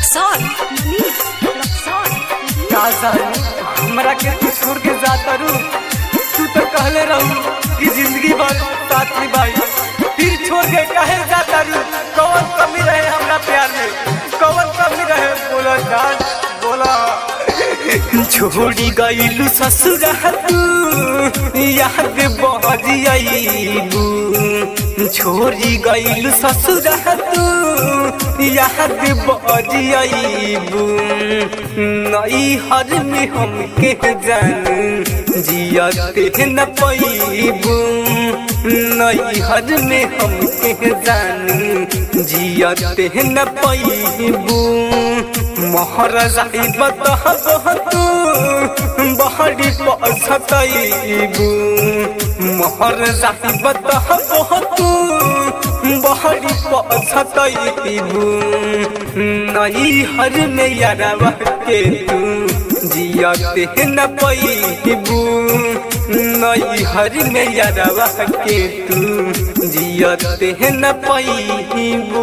रक्सौल मनीष रक्सौल हमरा के तू छोड़ के जाता रू। तू तो कहले रहू कि जिंदगी भर साथी भाई, फिर छोड़ के काहे जाता रू? कौन कमी रहे हमरा प्यार में? कौन कमी रहे? बोला जान बोला। छोड़ी गईलू ससुर तू याद बहरी आईबू। छोड़ी गईलू ससुर तू याद बहरी आईबू। नई हर में हमके जान जियते न पैबू। नई हर में हमके जान जियते न पैबू। मोहर जाइब तू बहरी पछतैबू। मोहर जाइब तू बहरी पछतैबू। नई हर में यारवा के तू जियते न पैबू। नई हर में यारवा के तू जियते न पैबू।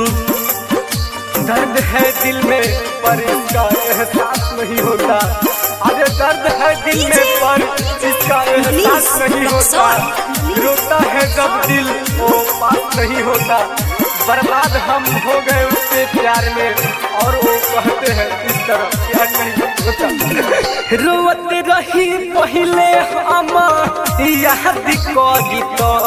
दर्द है दिल में पर इसका एहसास नहीं होता। अरे दर्द है दिल में पर इसका एहसास नहीं होता। रोता है जब दिल वो पास नहीं होता। बर्बाद हम हो गए उसके प्यार में और वो कहते हैं इस तरह प्यार नहीं होता। रोते रही पहले हम याद करी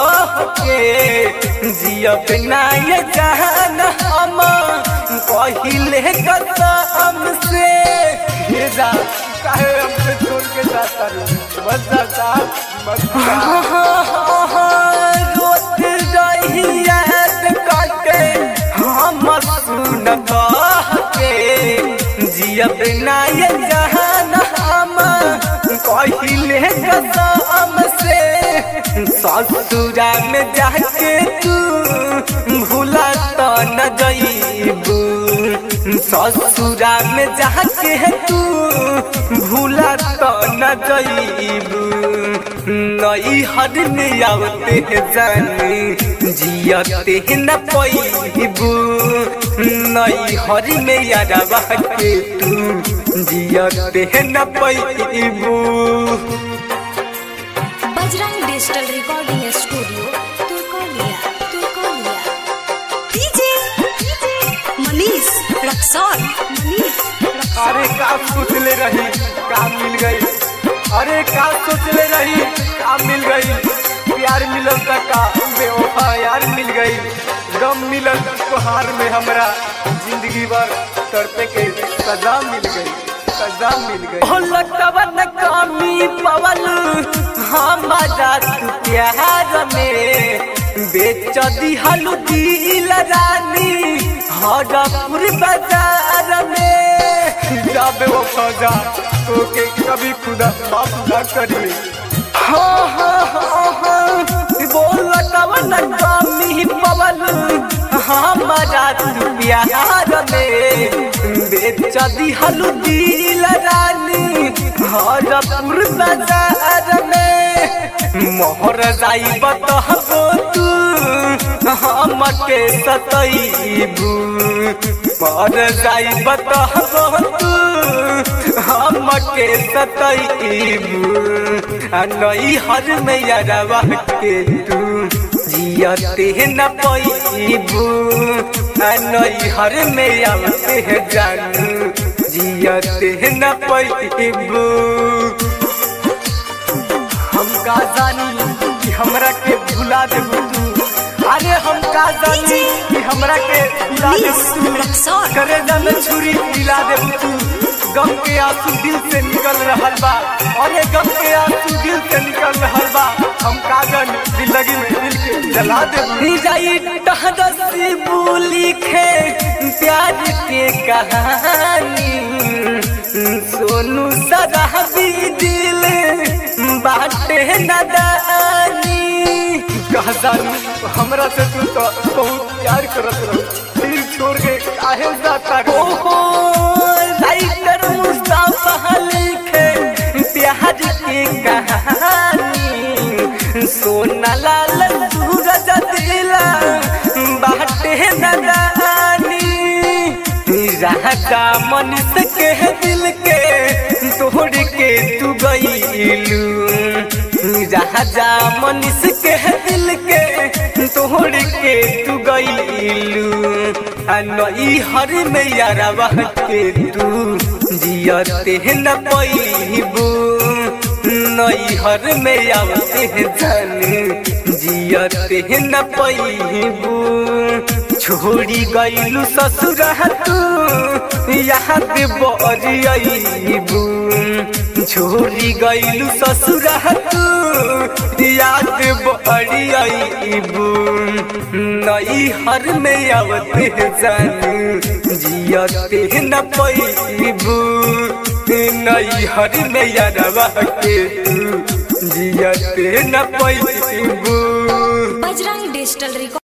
के जियब ना ये जान हम पहले कसम से। ये जा काहे हमसे छोड़ के जाता रू? मत जाता मत रोते रही याद करके हम सुन के जियब ना ये जान हम पहले कसम से। ससुरा में जाके तू भूला तो न जईबू। ससुरा में जाके तू भूला तो न जईबू। नई हर में आवते जान जियते न पैबू। नई हर में यारवा के तू जियते न पैबू। Bajrang digital recording studio Turkaulia DJ Manish Raxaul Manish. अरे का सोचले रही का मिल गई? अरे का सोचले रही का मिल गई? प्यार मिलल त का बेवफा यार मिल गई। गम मिलल तोहार में हमरा जिंदगी भर तड़पे के सजा मिल गई। सजा मिल गई। हो लटवन कमी पवल हमारा तू प्यार में। बेच दिहलू दिल रानी हरपुर बाजार में। जाबे वो खजा तो के कभी खुदा माफ ना करिए। हाँ हाँ हाँ हाँ बोल तवन कमी पवल हमारा तू प्यार में। बेच दिहलू दिल रानी हरपुर बाजार में। मोहर जाइब तू हमके सतैबू। मोहर जाइब तू हमके सतैबू। नई हर में यारवा के तू जियते न पैबू। नई हर में आवते जानू जियते न पैबू। हम का जानी कि हमरा के भुला देबू तू। अरे हम का जानी कि हमरा के भुला देबू तू। करे जान छुरी पिला देबू तू। गम के आंसू दिल से निकल रहल बा। अरे गम के आंसू दिल से निकल रहल बा। हम कागज जिंदगी में दिल के जला देबू। जाई टहदसी बोली खे प्यार के कहानी। सोनू सराबी दिल बाटे नदानी। कहा जानी हमरा से तू तो बहुत प्यार करत रहो। फिर छोड़ के काहे जाता हो? राइटर मुस्तफा लिखे प्यार की कहानी। सोना लाल सूरज दिला बाटे नदानी। राहत जा मनीष के दिल के तोड़ के तू गईलू राजा मनीष के दिल के तोड़ के तू गईलू नई हर में यारवा के तू जियते न पैबू नई हर में आवते जान जियते न पैबू छोड़ी गईलू ससुर तू याद बरियबू छोड़ी गईलू ससुर तू याद बरियबू नई हर में आवते जान जियते न पैबू नई हर में यारवा के तू जियते न पैबू। Bajrang digital recording